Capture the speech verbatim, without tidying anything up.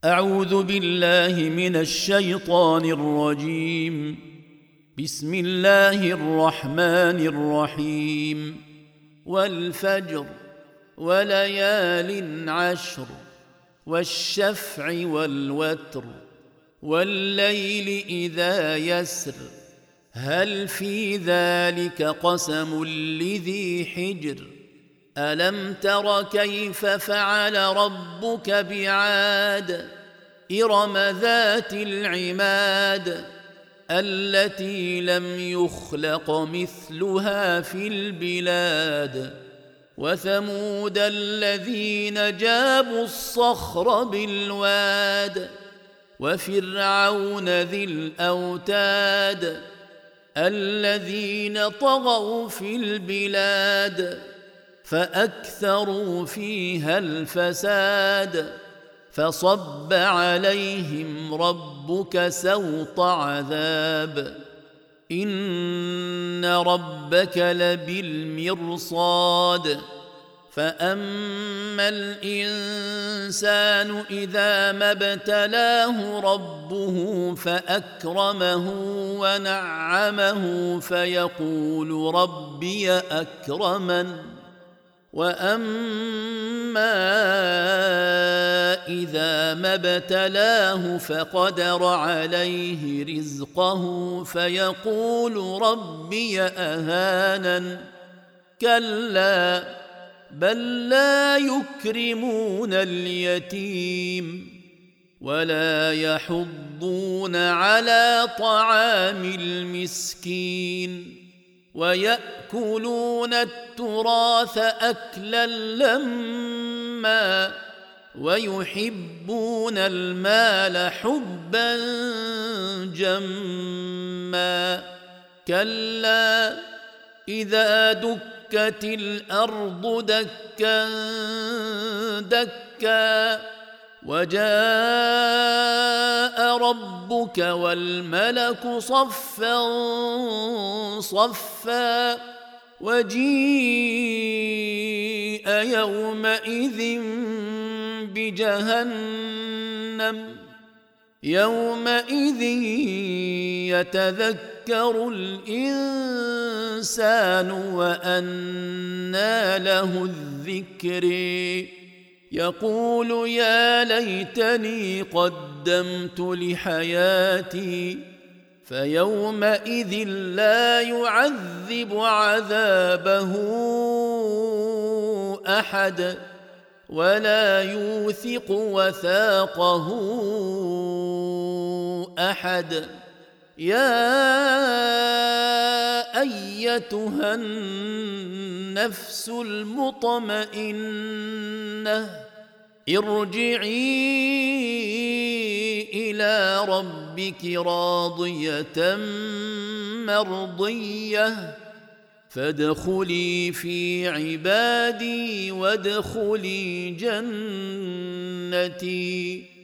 أعوذ بالله من الشيطان الرجيم. بسم الله الرحمن الرحيم. والفجر وليال عشر والشفع والوتر والليل إذا يسر هل في ذلك قسم لذي حجر ألم تر كيف فعل ربك بعاد إرم ذات العماد التي لم يخلق مثلها في البلاد وثمود الذين جابوا الصخر بالواد وفرعون ذي الأوتاد الذين طغوا في البلاد فأكثروا فيها الفساد فصب عليهم ربك سوط عذاب إن ربك لبالمرصاد فأما الإنسان إذا ما ابتلاه ربه فأكرمه ونعمه فيقول ربي أكرمن وأما إذا ما ابتلاه فقدر عليه رزقه فيقول ربي أهانن كلا بل لا يكرمون اليتيم ولا يحضون على طعام المسكين ويأكلون التراث أكلا لما ويحبون المال حبا جما كلا إذا دكت الأرض دكا دكا وجاء ربك والملك صفا صفا وجيء يومئذ بجهنم يومئذ يتذكر الإنسان وأنى له الذكر يقول يا ليتني قدمت لحياتي فيومئذ لا يعذب عذابه أحد ولا يوثق وثاقه أحد يا أيتها النفس المطمئنة ارجعي إلى ربك راضية مرضية فادخلي في عبادي وادخلي جنتي